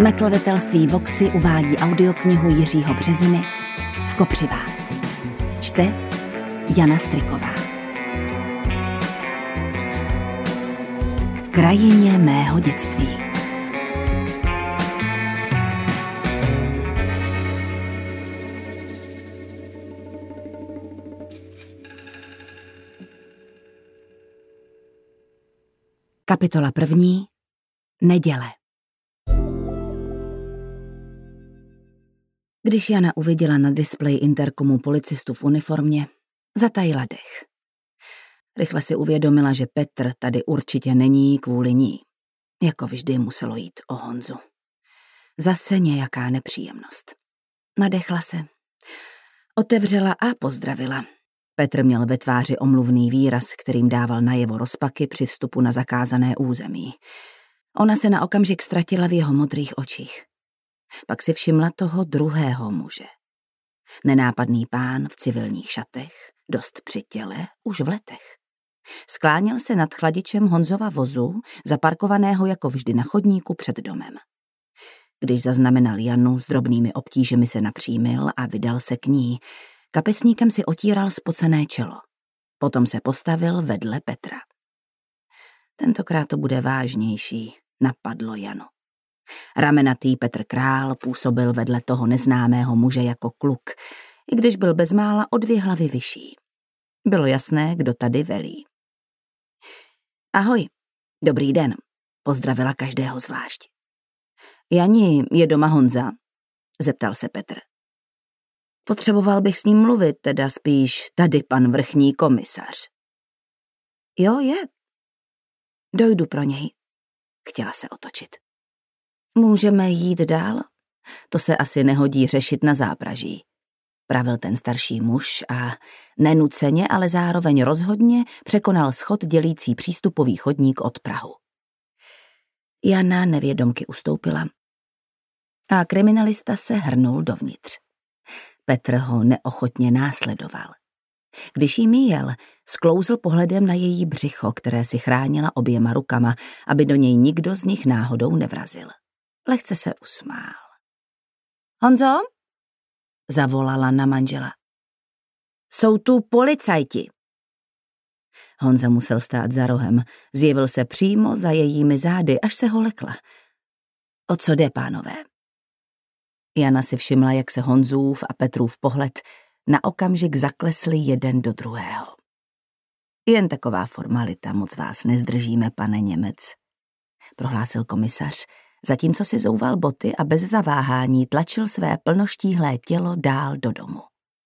Nakladatelství Voxy uvádí audioknihu Jiřího Březiny V kopřivách. Čte Jana Striková. Krajině mého dětství. Kapitola 1. Neděle. Když Jana uviděla na displeji interkomu policistu v uniformě, zatajila dech. Rychle si uvědomila, že Petr tady určitě není kvůli ní. Jako vždy muselo jít o Honzu. Zase nějaká nepříjemnost. Nadechla se. Otevřela a pozdravila. Petr měl ve tváři omluvný výraz, kterým dával najevo rozpaky při vstupu na zakázané území. Ona se na okamžik ztratila v jeho modrých očích. Pak si všimla toho druhého muže. Nenápadný pán v civilních šatech, dost při těle, už v letech. Skláněl se nad chladičem Honzova vozu, zaparkovaného jako vždy na chodníku před domem. Když zaznamenal Janu, s drobnými obtížemi se napřímil a vydal se k ní. Kapesníkem si otíral spocené čelo. Potom se postavil vedle Petra. Tentokrát to bude vážnější, napadlo Janu. Ramenatý Petr Král působil vedle toho neznámého muže jako kluk, i když byl bezmála o 2 hlavy vyšší. Bylo jasné, kdo tady velí. Ahoj, dobrý den, pozdravila každého zvlášť. Jani, je doma Honza? Zeptal se Petr. Potřeboval bych s ním mluvit, teda spíš tady pan vrchní komisař. Jo, je. Dojdu pro něj. Chtěla se otočit. Můžeme jít dál? To se asi nehodí řešit na zápraží, pravil ten starší muž a nenuceně, ale zároveň rozhodně překonal schod dělící přístupový chodník od prahu. Jana nevědomky ustoupila a kriminalista se hrnul dovnitř. Petr ho neochotně následoval. Když jí míjel, sklouzl pohledem na její břicho, které si chránila oběma rukama, aby do něj nikdo z nich náhodou nevrazil. Lehce se usmál. Honzo? Zavolala na manžela. Jsou tu policajti. Honza musel stát za rohem, zjevil se přímo za jejími zády, až se ho lekla. O co jde, pánové? Jana si všimla, jak se Honzův a Petrův pohled na okamžik zaklesli jeden do druhého. Jen taková formalita, moc vás nezdržíme, pane Němec, prohlásil komisař, zatímco si zouval boty a bez zaváhání tlačil své plnoštíhlé tělo dál do domu.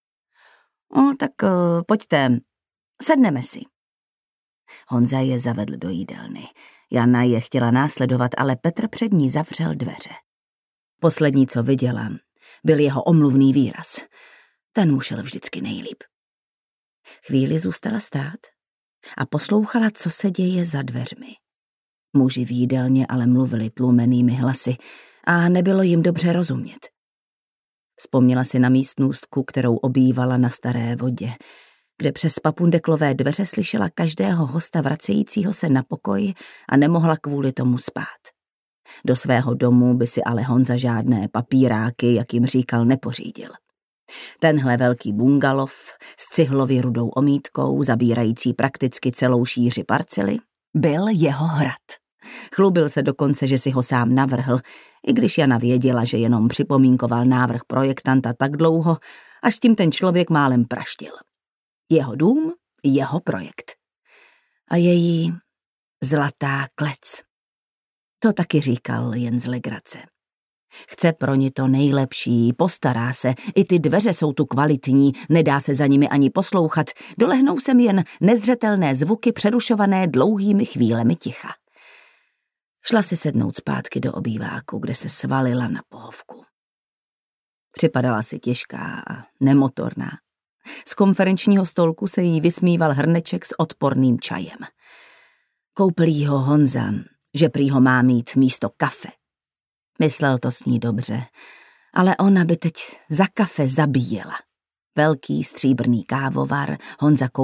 Tak pojďte, sedneme si. Honza je zavedl do jídelny. Jana je chtěla následovat, ale Petr před ní zavřel dveře. Poslední, co viděla, byl jeho omluvný výraz. Ten mu šel vždycky nejlíp. Chvíli zůstala stát a poslouchala, co se děje za dveřmi. Muži v jídelně ale mluvili tlumenými hlasy a nebylo jim dobře rozumět. Vzpomněla si na místnůstku, kterou obývala na Staré Vodě, kde přes papundeklové dveře slyšela každého hosta vracejícího se na pokoj a nemohla kvůli tomu spát. Do svého domu by si ale Honza žádné papíráky, jak jim říkal, nepořídil. Tenhle velký bungalov s cihlově rudou omítkou, zabírající prakticky celou šíři parcely, byl jeho hrad. Chlubil se dokonce, že si ho sám navrhl, i když Jana věděla, že jenom připomínkoval návrh projektanta tak dlouho, až s tím ten člověk málem praštil. Jeho dům, jeho projekt. A její zlatá klec. To taky říkal jen z legrace. Chce pro ně to nejlepší, postará se, i ty dveře jsou tu kvalitní, nedá se za nimi ani poslouchat, dolehnou sem jen nezřetelné zvuky přerušované dlouhými chvílemi ticha. Šla si sednout zpátky do obýváku, kde se svalila na pohovku. Připadala si těžká a nemotorná. Z konferenčního stolku se jí vysmíval hrneček s odporným čajem. Koupil jí ho Honza, že prý ho má mít místo kafe. Myslel to s ní dobře, ale ona by teď za kafe zabíjela. Velký stříbrný kávovar Honza